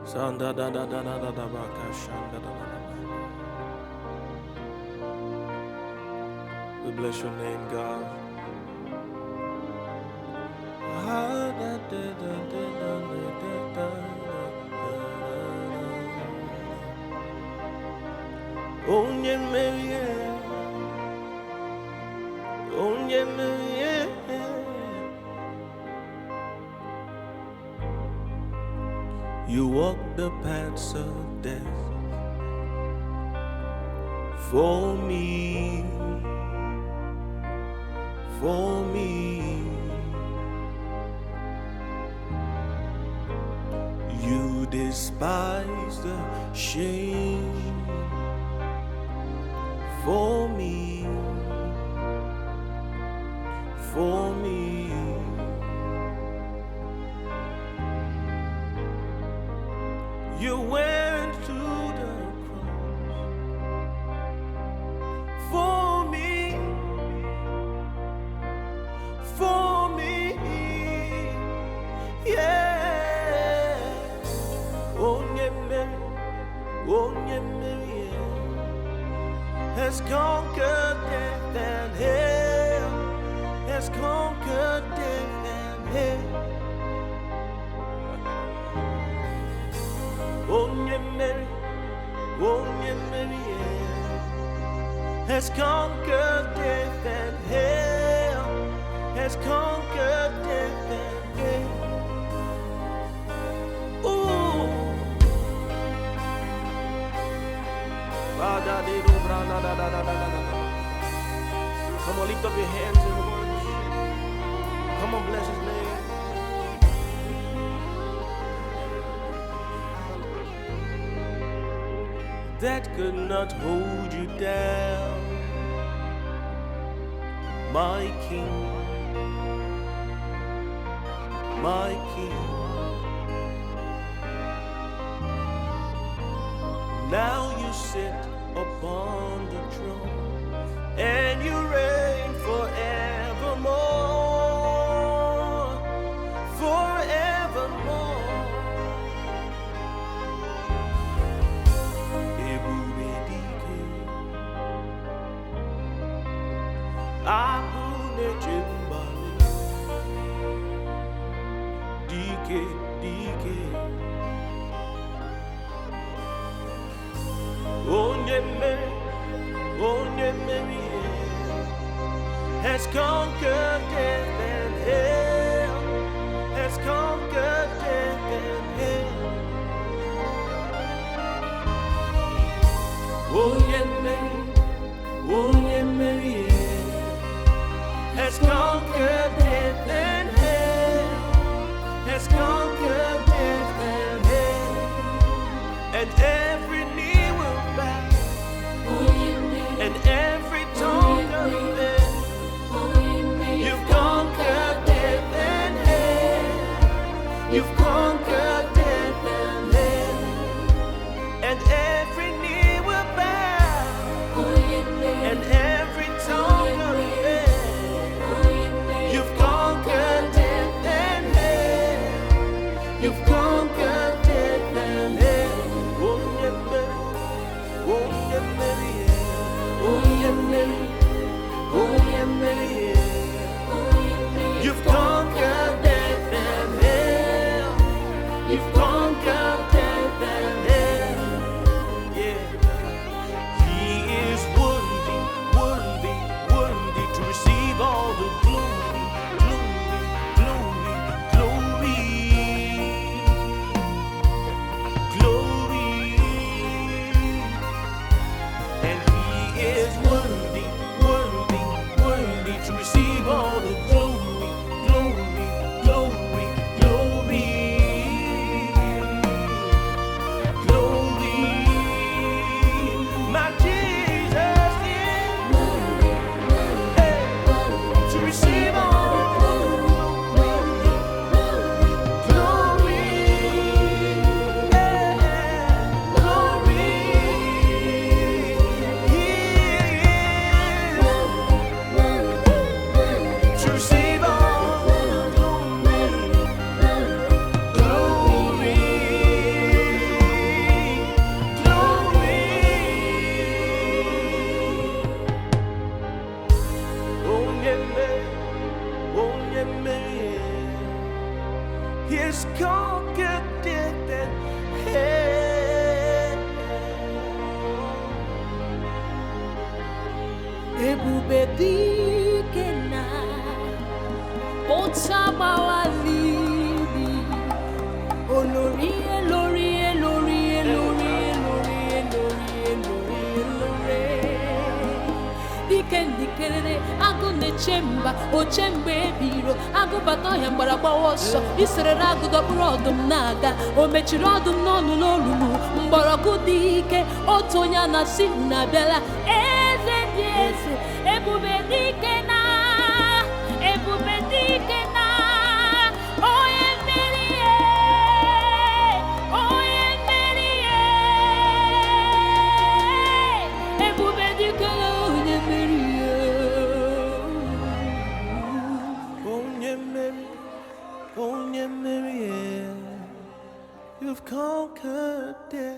Sanda da da da da da da baka shanda da da da. We bless your name, God. Ah, da da da da da da da da. Onye merie, onye merie. You walk the paths of death for me, for me. You despise the shame for me, for me. You went to the cross for me, for me, yeah. Onye Mary has conquered death and hell, has conquered death and hell. Onye Mary, has conquered death and hell, has conquered death and hell. Ooh. Come on, lift up your hands and worship. Come on, bless his name. That could not hold you down, my King, my King. Now you sit upon the throne and you reign forevermore, forevermore. Abune Jimbali, Dike, Dike. Onye Mary has conquered death and hell, has conquered death and hell. Onye Mary has conquered death and hell, has conquered death and hell, and every knee will bow, and every tongue confess. You've conquered death and hell, you've conquered death and hell, and every knee will bow, and every tongue confess. You've conquered death and hell, you've conquered death and hell. Oh, He's conquered death and hell. Ebube dike na Otama walili Olori elori elori elori elori elori elori elori Dike agụ na-echemba ochembe ebiro agụ bata ọhịa mgbara gbawa ọsọ iserere agụ dọkpụrụ ọdụm na-aga o mechiri ọdụm n'ọnụ n'olulu mgbọrọgwụ dị ike otu onye a na-asị na-abịala eze dị eze ebube dike na ebube dike na onye mmeri onye mmeri ebube dike na onye mmeri Onye mmeri, you've conquered death.